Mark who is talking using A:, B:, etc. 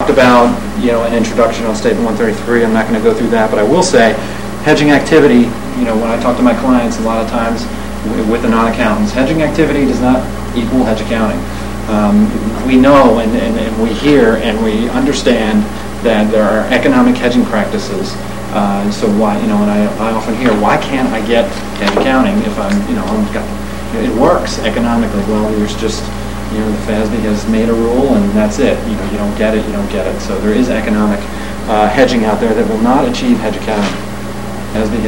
A: talked about, an introduction on Statement 133. I'm not going to go through that, but I will say hedging activity, when I talk to my clients a lot of times with the non-accountants, hedging activity does not equal hedge accounting. We know and we hear and we understand that there are economic hedging practices. So why, and I often hear, why can't I get hedge accounting if it works economically? Well, there's just, the FASB has made a rule and that's it. You don't get it, you don't get it. So there is economic hedging out there that will not achieve hedge accounting. FASB